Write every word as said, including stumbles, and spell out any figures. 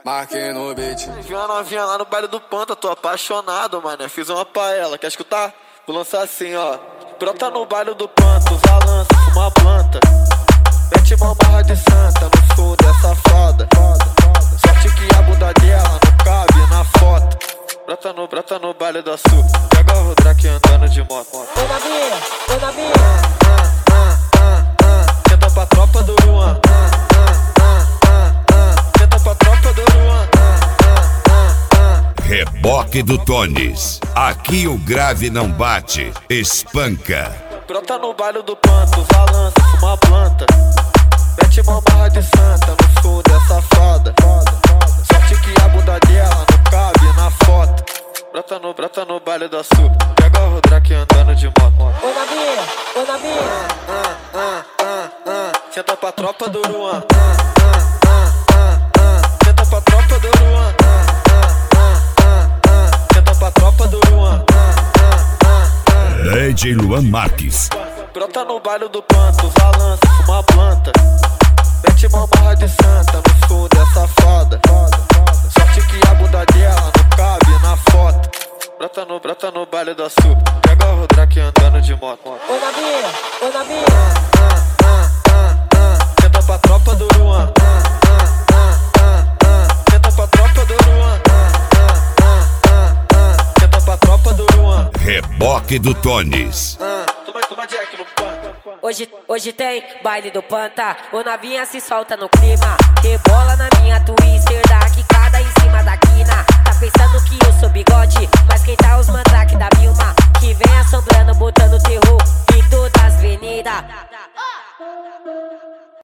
Marquei no beat. Vi uma novinha lá no baile do Panta, tô apaixonado, mano. Fiz uma pra ela, quer escutar? Vou lançar assim, ó. Brota no baile do Panta, usa lança, fuma planta. Mete uma barra de santa no fundo, é safada. Sorte que a bunda dela não cabe na foto. Brota no, brota no baile do açúcar. Pega o Rodraque andando de moto. Ô Navinha, ô Navinha. Ah, ah, ah, ah, ah. Tenta pra tropa do Luan. Ah, ah, ah, ah, ah. Tenta pra tropa do Luan. Ah, ah, ah, ah. Reboque do Tones. Aqui o grave não bate, espanca. Brota no baile do Panta, usa lança, fuma planta. Mete uma barra de santa no fundo, é safada. Sorte que a bunda dela não cabe na foto. Brota no, brota no baile do açúcar. Pega o Rodraque andando de moto. Ô Navinha, ô Navinha. Ah, ah, ah, ah. Senta pra tropa do Luan. Ah, ah, ah, ah, ah. Senta pra tropa do Luan. Ah, ah, ah, ah, ah. Senta pra tropa do Luan. Ah, ah, ah, ah. D J Luan Marques. Brota no baile do Panta, usa lança, fuma planta. Mete uma barra de santa no fundo, é safada. Sorte que a bunda dela não cabe na foto. Brota no, brota no baile do açúcar. Pega o Rodraque andando de moto. Ô Navinha, ô Navinha. Ah, ah, ah, ah. Senta pra tropa do Luan. Ah, ah, ah, ah, ah. Senta pra tropa do Luan. Ah, ah, ah, ah, ah. Senta pra tropa do Luan. Reboque do Tones. Ah, toma, toma Jack no Panta. Hoje, hoje tem baile do Panta. O Navinha se solta no clima. Rebola na minha twister, dá quicada em cima da quina. Tá pensando que eu sou bigode, mas quem tá os mandrake da Vilma, que vem assombrando, botando terror em todas as avenidas.